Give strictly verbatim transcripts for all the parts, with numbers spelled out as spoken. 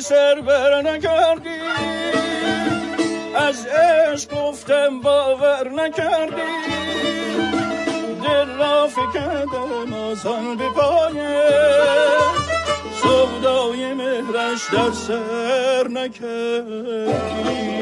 سر بر نکردی، از عشق گفتم باور نکردی، دل را فکندم آسان به پایه، سودای مهرش در سر نکردی.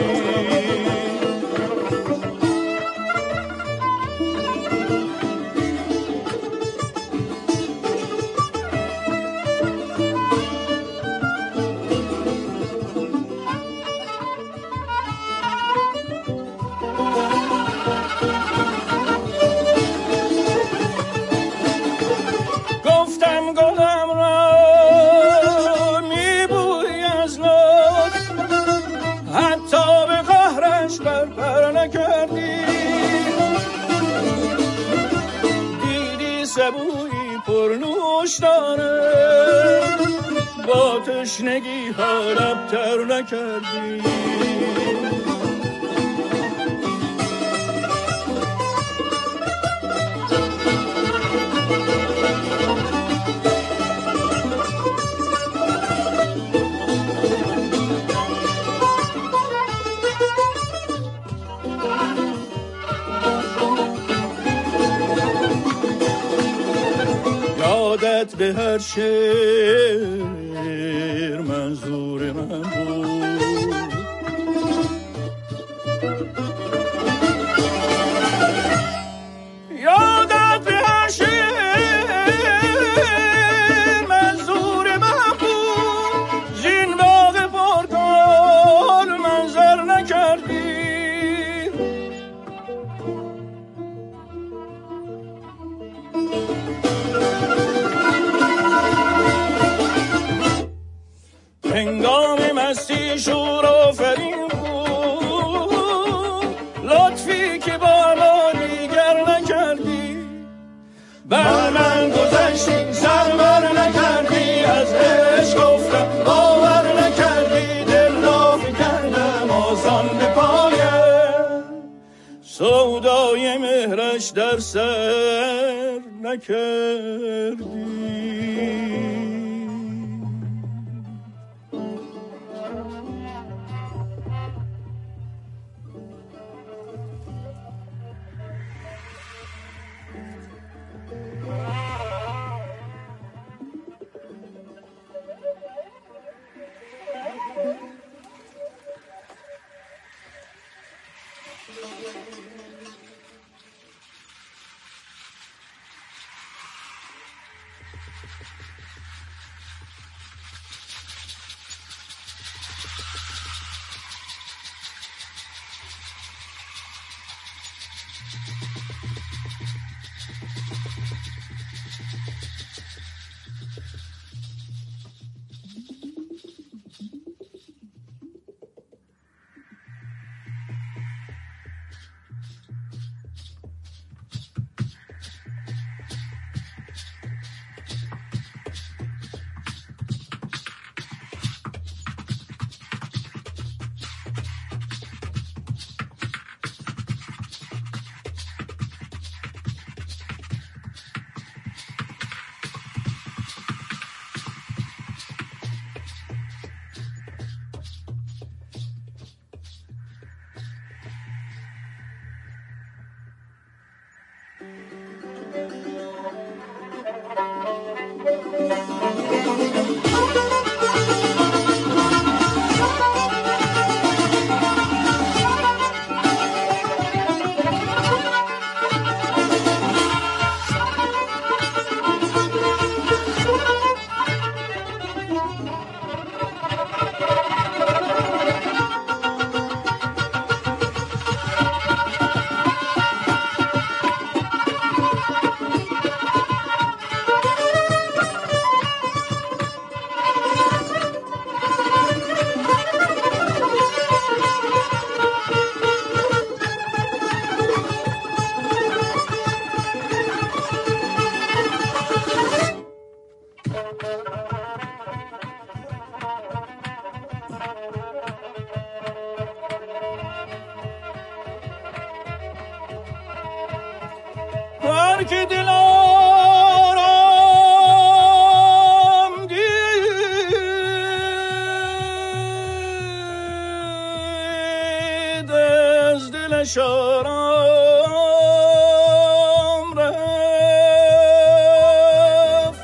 سبویی پرنوش داره، با تشنگی ها لبتر نکردی. یادت به هر شعر منظور من بود، یادت به هر شعر منظور من بود، زین باغ پرگل منظر نکردی. هنگام مستی شور آفرین بود، لطفی که با ما دیگر نکردی. بر من گذشتی سر بر نکردی، از عشق گفتم باور نکردی، دل را فکندم آسان به پایم، سودای مهرش در سر نکردی. هر که دل آرام دید دلش آرام رفت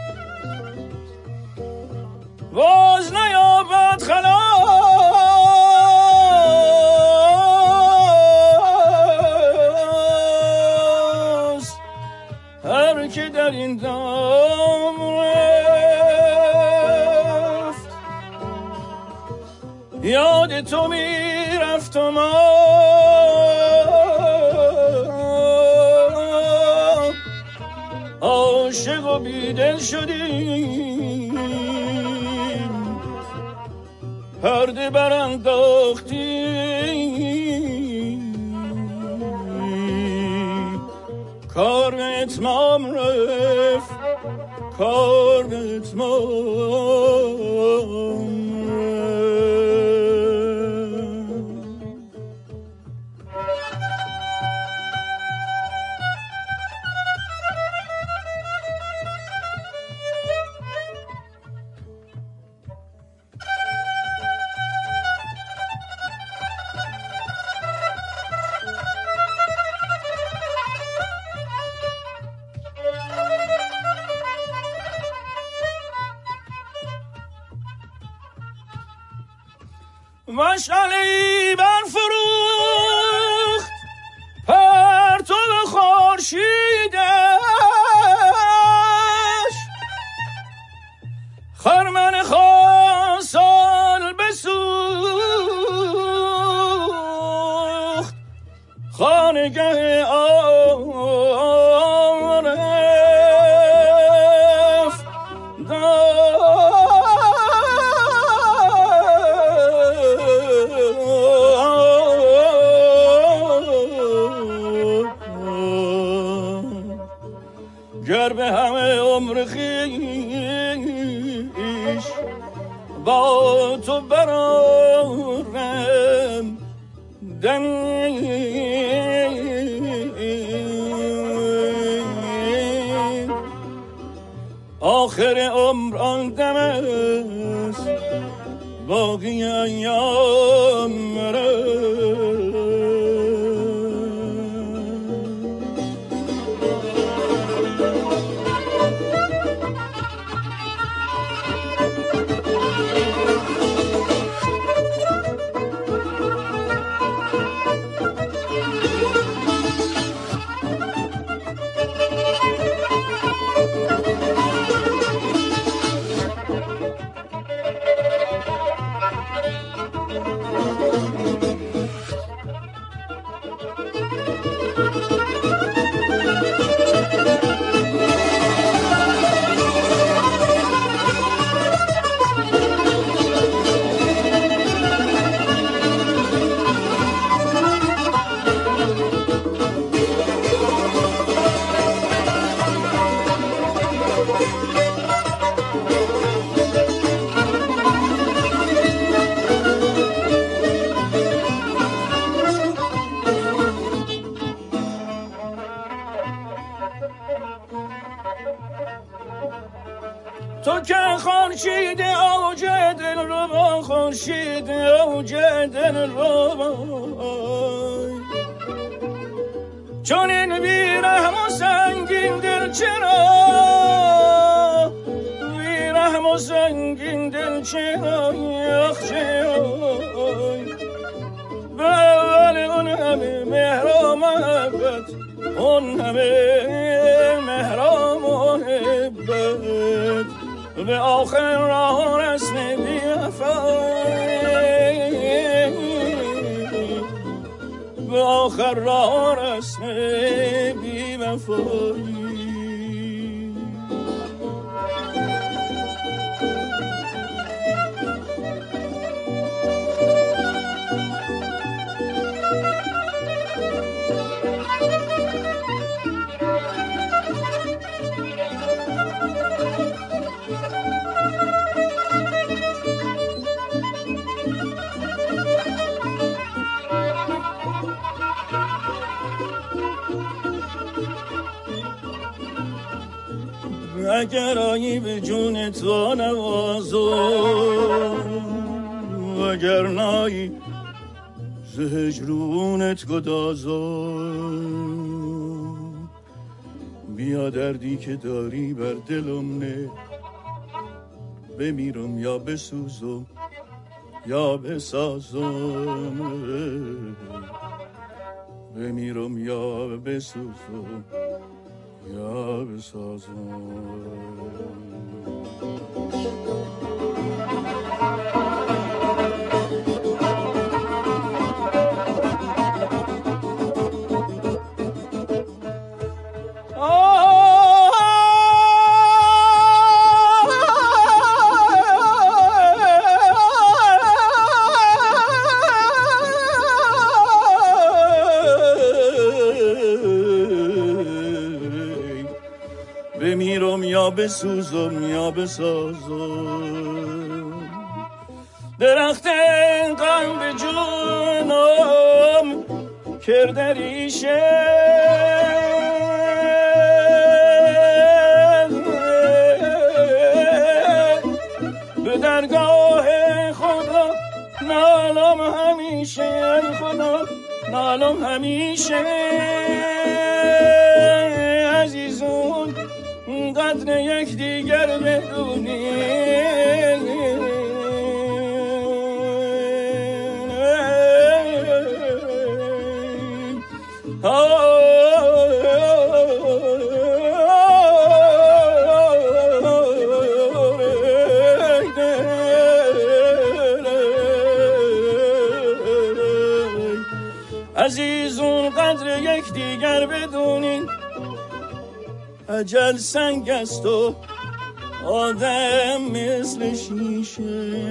باز نیابد خلاص هر که در این دام رفت یاد تو میرفت و ما عاشق و بیدل شدیم پرده برانداختیم کار به اتمام رفت کار به اتمام مشعله‌ای برفروخت پرتو خورشیدش خرمن خاصان بسوخت خانگه آن رفت گر به همه عمر خویش با تو برارم دمی آخر عمر آن دم است باقی ایام مرا تو که خورشید اوج دل رو با خورشید اوج دل رو با چون این بیرحم و سنگین دل چرا بیرحم و سنگین دل چرا یخ چرا به اول اون همه مهر و محبت اون همه مهر و محبت به آخر راه رسم بی وفایی به آخر راه رسم بی وفایی اگر آیی به جون تو نوازو اگر نایی ز هجرونت گدازم. بیا دردی که داری بر دلم نه، بمیرم یا بسوزم یا بسازم، بمیرم یا بسوزم یا بسازم. بمیرم یا بسوزم یا بسازم. درخت غم به جونم کرده ریشه، به درگاه خدا نالم همیشه، خدا نالم همیشه. عزیزون قدر یک دیگر بدونی، عزیزون قدر یک دیگر بدونین. اجل سنگ است و آدم مثل شیشه.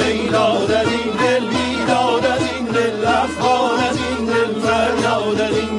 داد این دل